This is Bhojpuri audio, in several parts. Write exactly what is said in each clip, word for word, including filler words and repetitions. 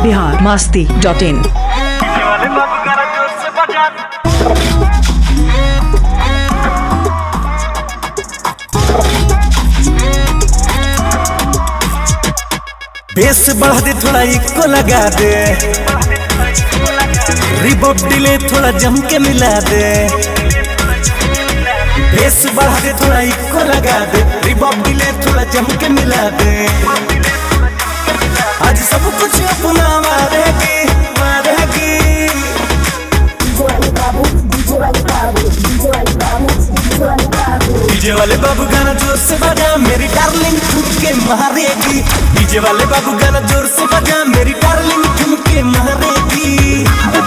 Bihar Masti dot in. Bass बढ़ा दे थोड़ा इको लगा दे, रिबॉब डिले थोड़ा जम के मिला दे। बेस बढ़ा दे थोड़ा इको लगा दे, रिबॉब डिले थोड़ा जम के मिला दे। आज सब कुछ अपना मारेगी मारेगी। डीजे वाले बाबू गाना जोर से बजा, मेरी डार्लिंग ठुक के मारेगी। डीजे वाले बाबू गाना जोर से बजा, मेरी डार्लिंग ठुक के मारेगी।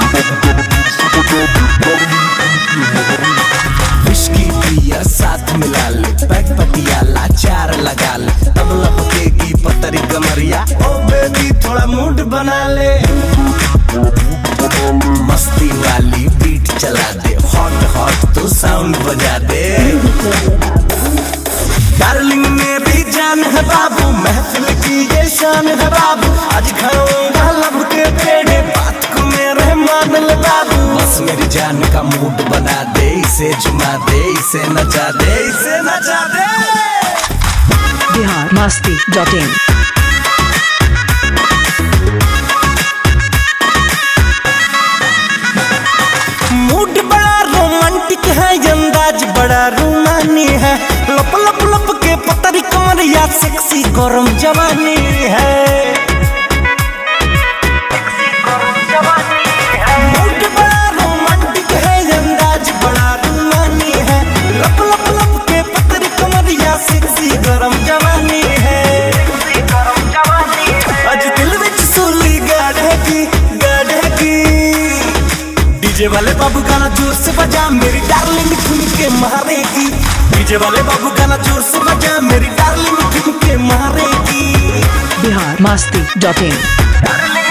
विस्की पिया साथ मिला ले, पैक पटियाला चार लगा ले, तब लपकेगी पतरी कमरिया। ओ बेबी थोड़ा मूड बना ले, मस्ती वाली बीट चला दे, हॉट हॉट तो साउंड बजा दे। डार्लिंग मेरी जान है बाबू, महफिल की ये शान है बाबू। आज खाऊंगा लब के पेड़े, बात को मेरे मान ले बाबू। बस मेरी जान का मूड बना दे, इसे झुमा दे, इसे नचा दे, इसे नचा दे। Bihar Masti dot in. Mood बड़ा रोमांटिक है, अंदाज बड़ा रूमानी है। लप लप लप के पतरी कमरिया, सेक्सी गरम जवानी है। मूड बड़ा रोमांटिक है, अंदाज बड़ा रूमानी है। लप लप लप के पतरी कमरिया, सेक्सी गरम जवानी है। आज दिल विच सूली गाढ़ेगी गाढ़ेगी। डीजे वाले बाबू गाना जोर से बजा, मेरी डार्लिंग ठुम के मारेगी। डीजे वाले बाबू गाना जोर से बजा, मेरी डार्लिंग ठुम के मारेगी। बिहार मस्ती डॉट इन।